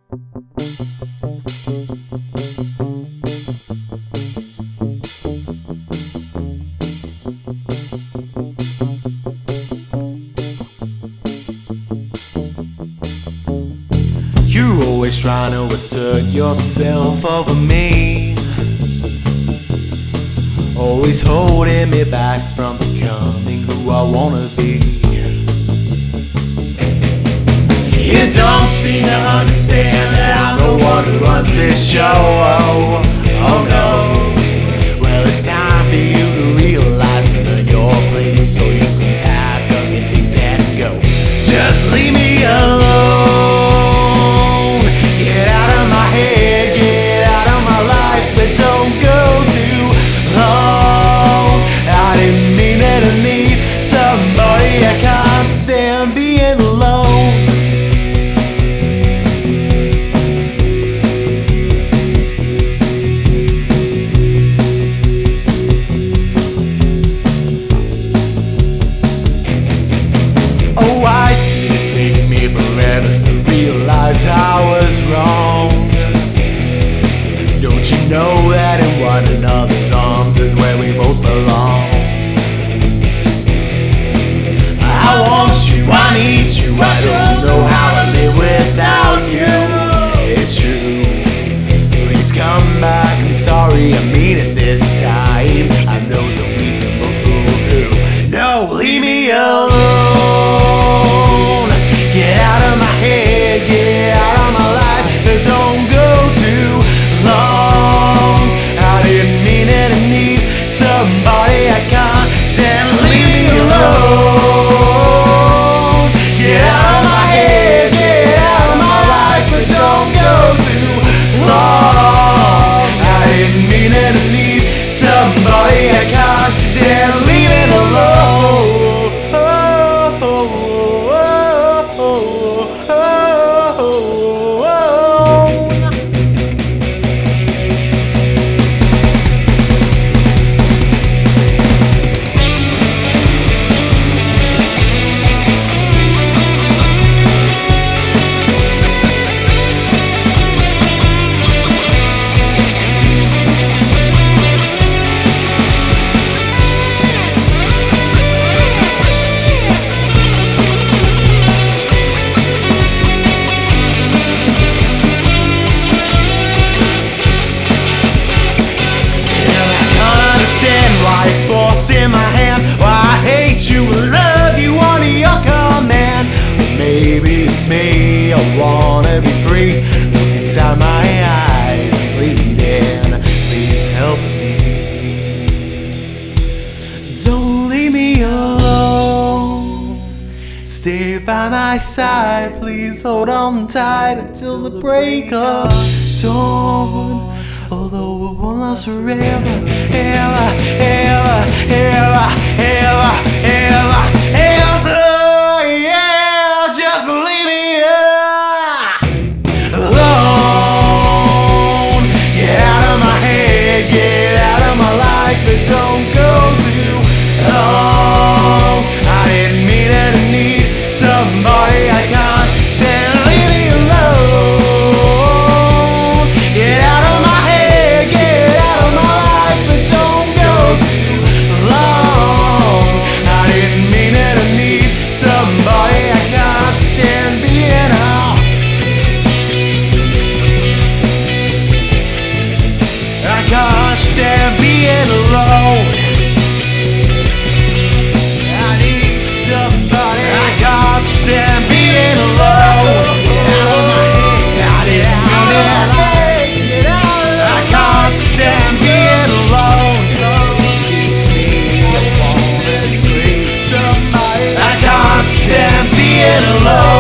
You're always trying to assert yourself over me, always holding me back from becoming who I wanna be. You don't seem to understand that I'm the one who runs this show. Oh no. Well, it's time for you to realize and learn your place so you can pack up your things and go. Just leave me alone. Get out of my head, get out of my life, but don't go too long. I didn't mean it to need somebody. I can't stand being alone. Why did it take me forever to realize I was wrong? Don't you know that in one another's arms is where we both belong? I want you, I need you, I don't know how to live without you. It's true, please come back, I'm sorry, I mean it this time. I know that we can both go through. No, leave me alone. Get out of my head, get out of my life, but don't go too long. I didn't mean it to need somebody I can't stand. Leave me alone. Get out of my head, get out of my life, but don't go too long. I didn't mean it to need somebody I can't stand. Leave it alone. Force in my hand, why I hate you, love you under your command. Maybe it's me, I wanna be free. Look inside my eyes, pleading, please help me. Don't leave me alone. Stay by my side, please hold on tight until the break of dawn. Although it won't last forever, ever, ever, ever, ever, ever, ever, yeah, just leave me alone. Get out of my head, get out of my life, but don't go too long. I didn't mean it to need somebody I can't stand. Leave me alone. Get out of my head, get out of my life, but don't go too long. I didn't mean it to need somebody I can't stand being out. I can't stand being alone. I need somebody. I can't stand being alone. Get out of my head, get out of my life. I can't stand being alone. It's me, I wanna be free. Somebody. I can't stand being alone.